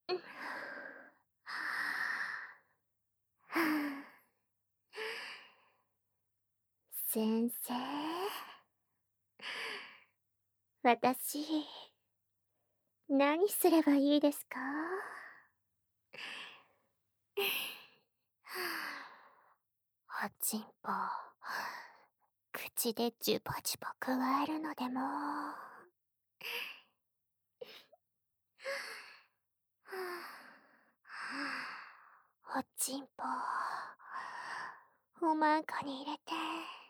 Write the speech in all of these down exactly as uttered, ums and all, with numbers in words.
うん。はあ。先生。私、何すればいいですか？おちんぽ、口でジュポジュポくわえるのでもおちんぽ、おまんこに入れて、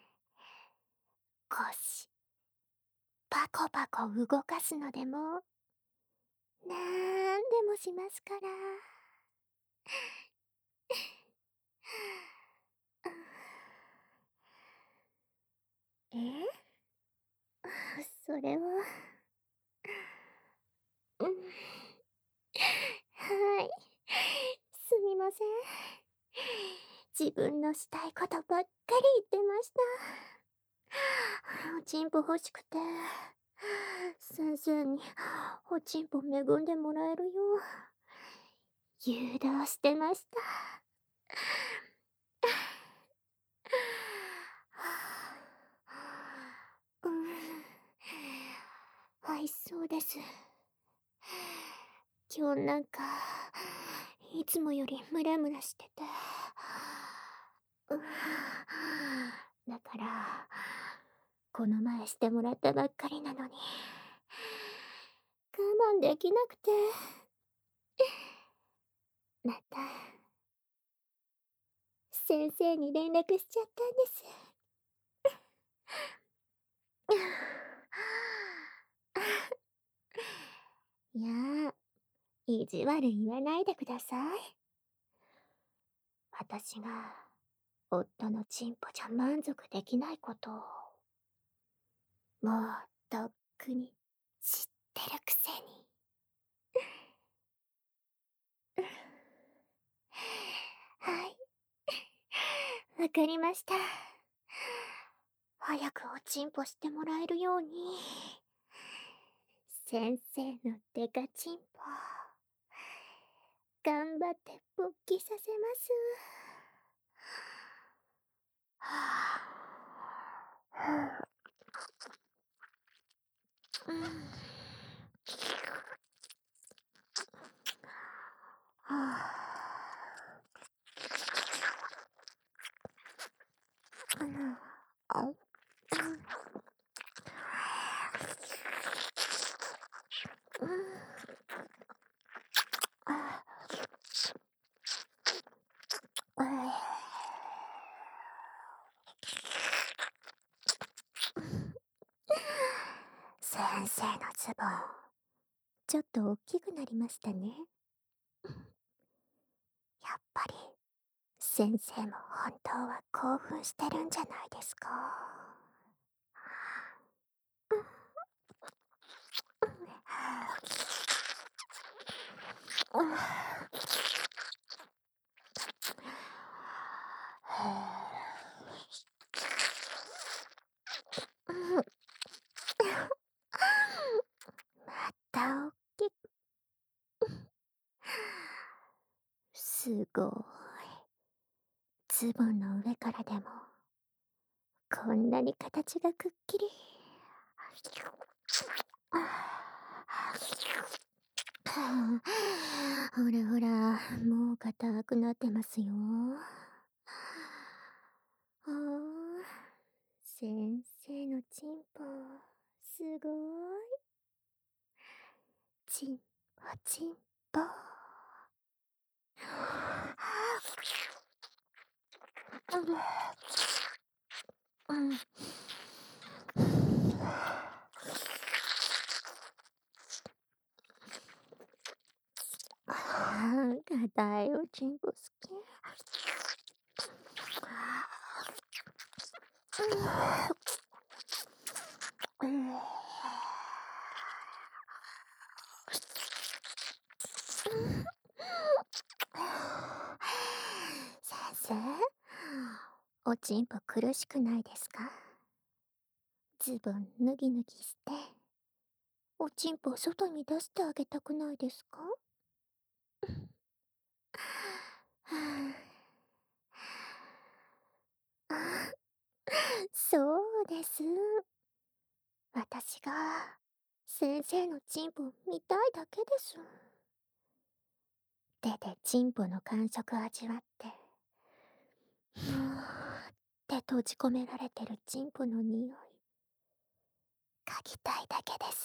腰、パコパコ動かすのでも、なんでもしますから。え？それは。うん。はい。すみません。自分のしたいことばっかり言ってました。おちんぽ欲しくて、先生におちんぽ恵んでもらえるよう、誘導してました。うん。はい、そうです。今日なんか、いつもよりムラムラしてて。うだから、この前してもらったばっかりなのに、我慢できなくて。また、先生に連絡しちゃったんです。いや、意地悪言わないでください。私が、夫のチンポじゃ満足できないことを、もうとっくに知ってるくせに。はい。わかりました。早くおちんぽしてもらえるように、先生のデカチンポ、頑張って勃起させます。はあ。うん。はあ。うん。あ、うん。うん。ああ。先生のズボン、ちょっと大きくなりましたね。やっぱり、先生も本当は興奮してるんじゃないですか。うん。またおっきく。すごい。ズボンの上からでも、こんなに形がくっきり。ほらほら、もう硬くなってますよ。ああ、先生のチンポ、すごい。チンポチンポ。うん。硬いおちんぽ好き。うん。先生、おちんぽ苦しくないですか？ズボン脱ぎ脱ぎして、おちんぽ外に出してあげたくないですか？ 私が先生のチンポ見たいだけです。手でチンポの感触味わって、ふーって閉じ込められてるチンポの匂い、嗅ぎたいだけです。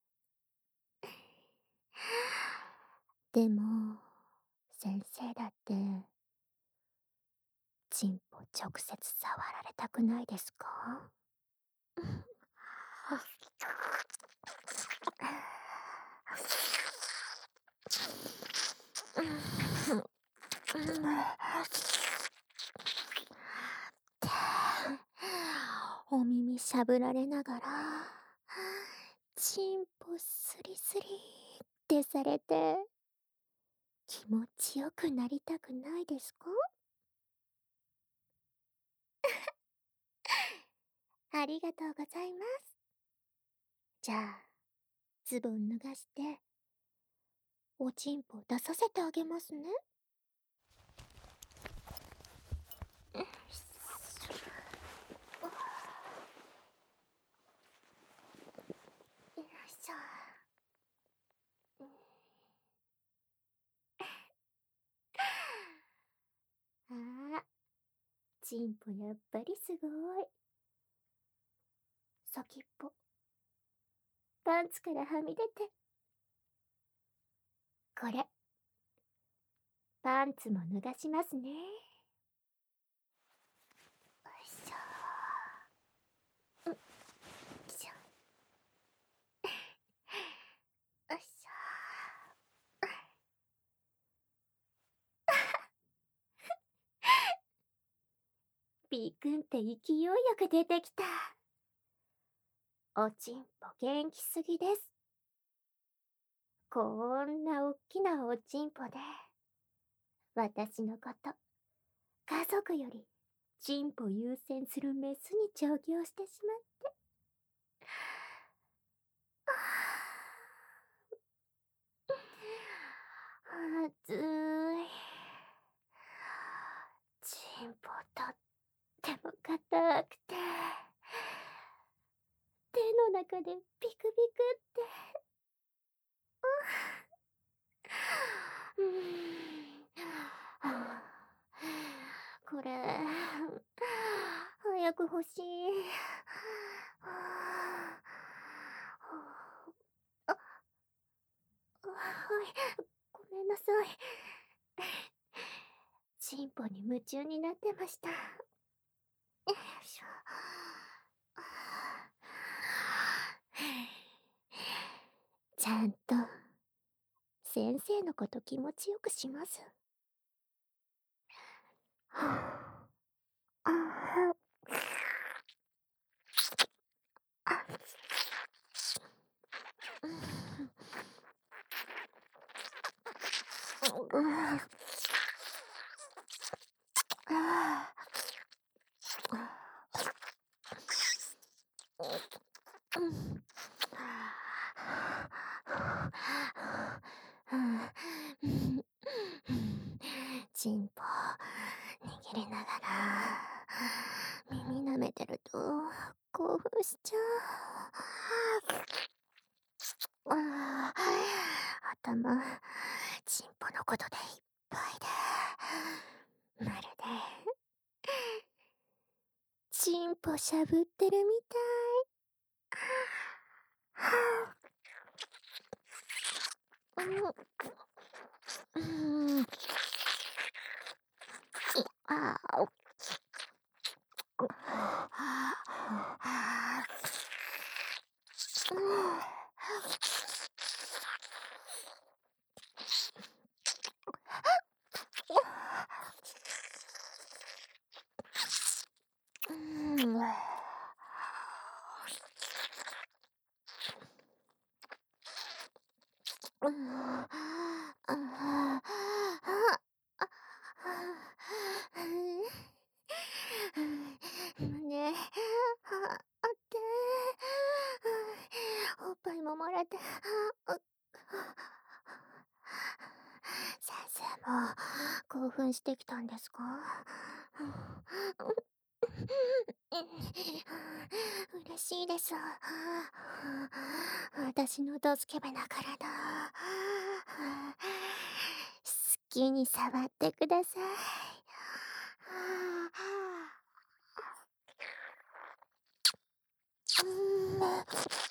でも、先生だって、チンポ直接触られたくないですか？お耳しゃぶられながら、チンポスリスリってされて、気持ちよくなりたくないですか？ありがとうございます。じゃあ、ズボン脱がして、おちんぽ出させてあげますね。よいしょ。ああ、チンポやっぱりすごい。先っぽ、パンツからはみ出て。これ、パンツも脱がしますね。よいしょ。うん、よいしょ。よいしょ。ビーくんって勢いよく出てきた。おちんぽ元気すぎです。こんなおっきなおちんぽで、私のこと、家族より、チンポ優先するメスに調教してしまって。暑い。チンポとっても硬くて、手の中でビクビクって。うーん。これ、早く欲しい。あ、はい、ごめんなさい。チンポに夢中になってました。よいしょ。ちゃんと、先生のこと気持ちよくします。チンポ握りながら耳舐めてると興奮しちゃう。ああ、頭チンポのことでいっぱいで、まるでチンポしゃぶってるみたい。うん、うん、ああ、うん。うん、ああ、ああ、胸、あ、あって、おっぱいももらって、あ、先生も興奮してきたんですか？ 嬉しいです。私のドスケベな体、好きに触ってください。うん。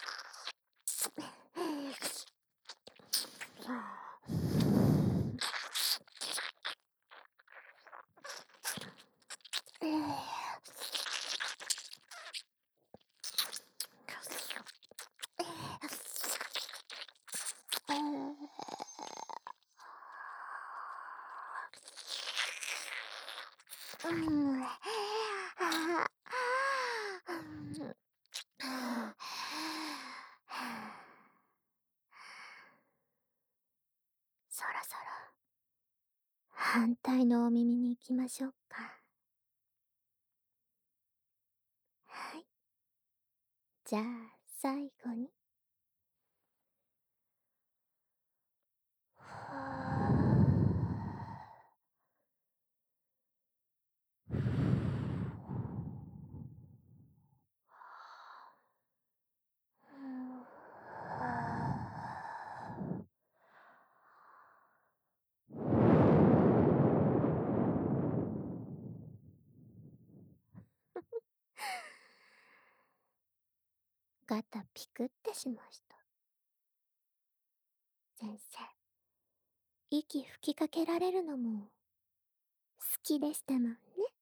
うん。そろそろ反対のお耳に行きましょうか。はい。じゃあ最後に。ガタピクってしました。先生、息吹きかけられるのも好きでしたもんね。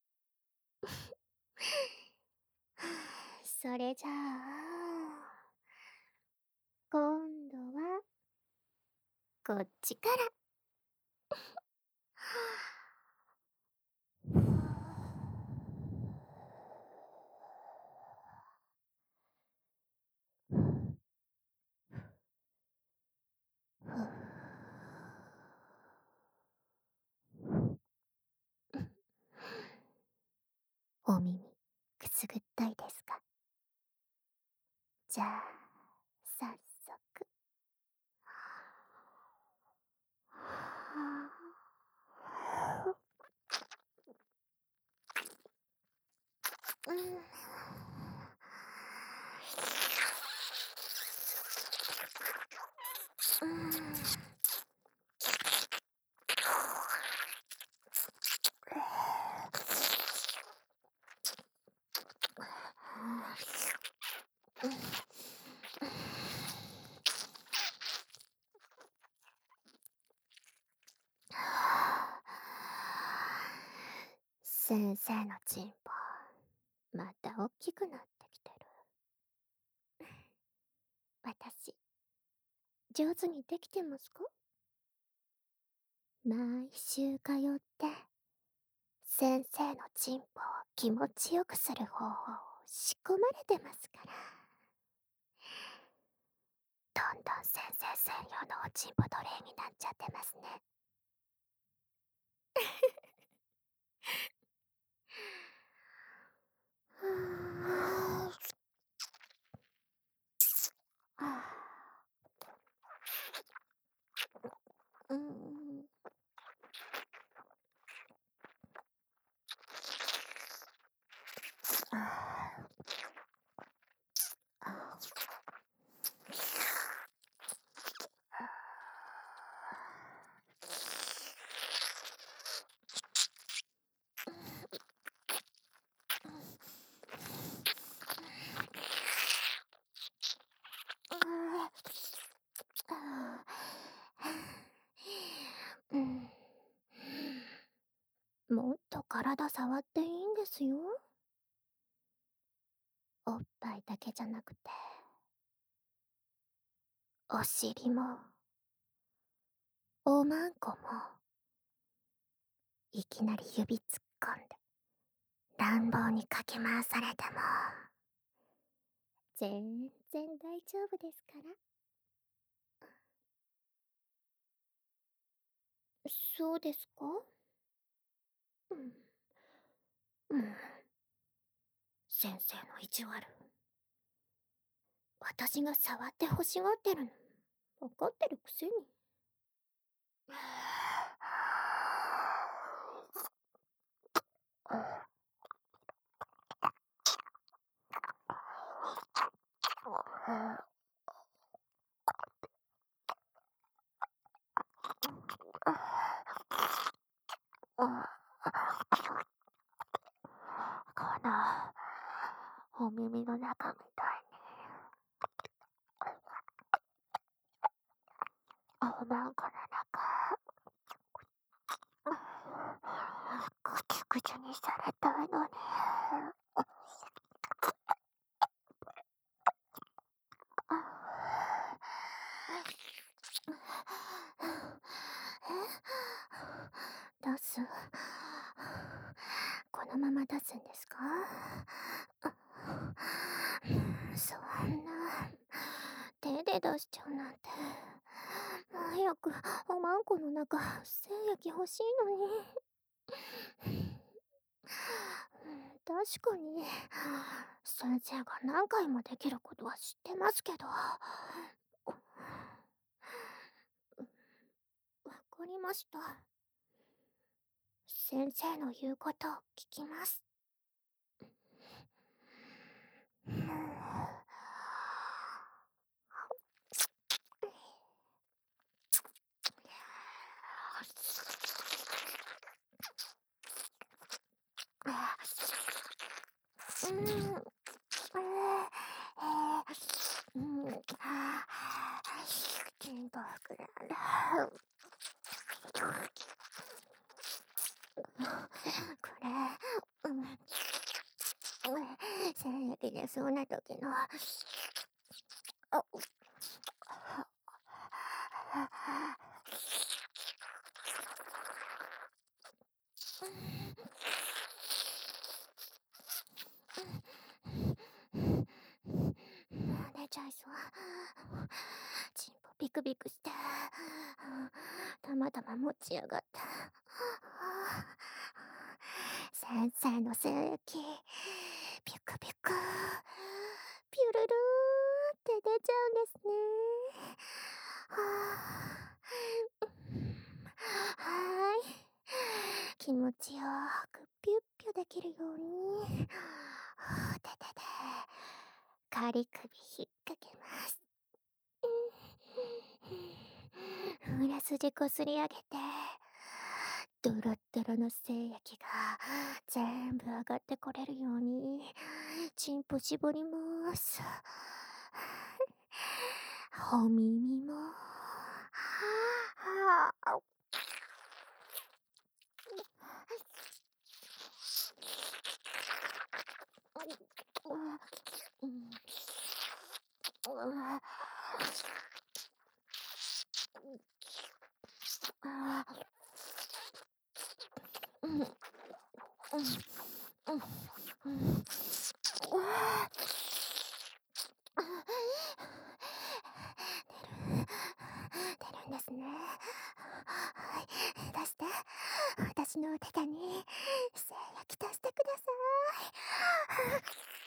それじゃあ、今度はこっちから。お耳くすぐったいですか？じゃあ早速。うん。うん。先生のチンポ、また大きくなってきてる。私、上手にできてますか？毎週通って、先生のチンポを気持ちよくする方法を仕込まれてますから。どんどん先生専用のおちんぽ奴隷になっちゃってますね。うん。うん。もっと体触っていいんですよ。おっぱいだけじゃなくて、お尻も、おまんこも、いきなり指突っ込んで、乱暴にかき回されても、全然大丈夫ですから。そうですか？うん。もう、先生の意地悪。私が触って欲しがってるの、わかってるくせに。 あこのお耳の中みたいにおまんこの中ぐちゅぐちゅにされたいのに。え出すこのまま出すんですか？そんな手で出しちゃうなんて。早くおまんこの中精液欲しいのに。確かに先生が何回もできることは知ってますけど。わかりました。先生の言うことを聞きます。うん、えー、うん、ちんと膨らんだ。これ、うん、精液でそうな時の、あ出ちゃいそう。チンポビクビクしてたまたま持ち上がった。先生の精液ピクピクピュルルーって出ちゃうんですね。はーい、気持ちよくピュッピュできるようにててて仮首引っ掛けます。裏筋こすり上げてドロッドロの精液が全部上がってこれるようにチンポ絞ります。お耳も出るんですね。はい、出して。私の手に精液出してください。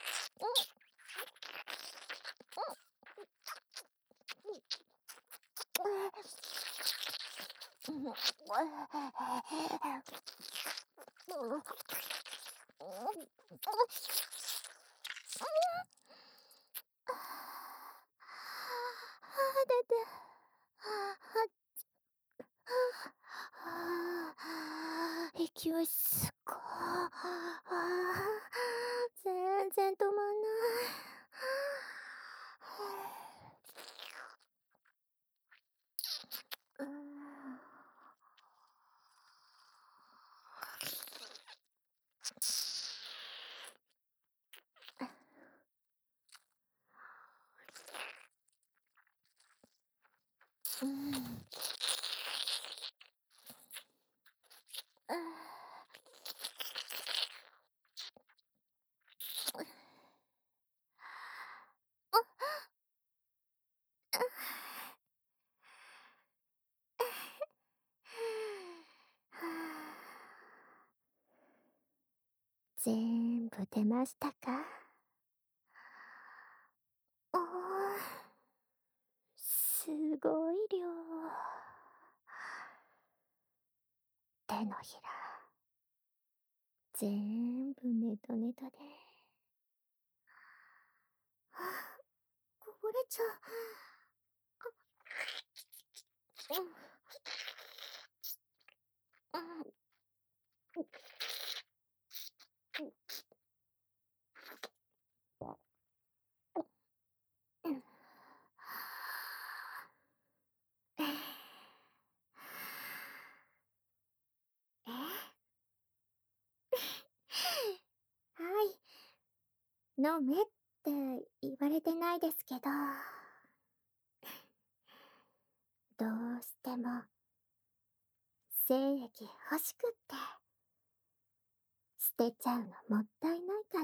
出て息をすっご全然止まんない。うん。全部出ましたか？おー、すごい量。手のひら全部ネトネトでこぼれちゃう。うんうん飲めって言われてないですけど、どうしても精液欲しくって、捨てちゃうのもったいないから。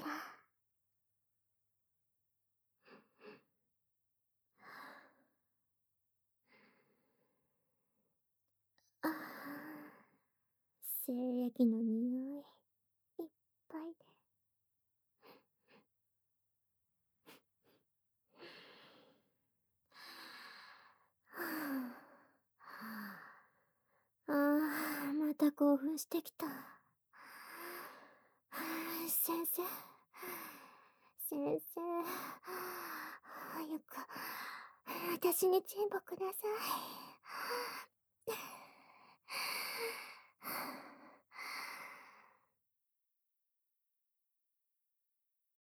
ああ、精液の匂い、いっぱいで。ああ、また興奮してきた。先生、先生、早く、私にチンポください。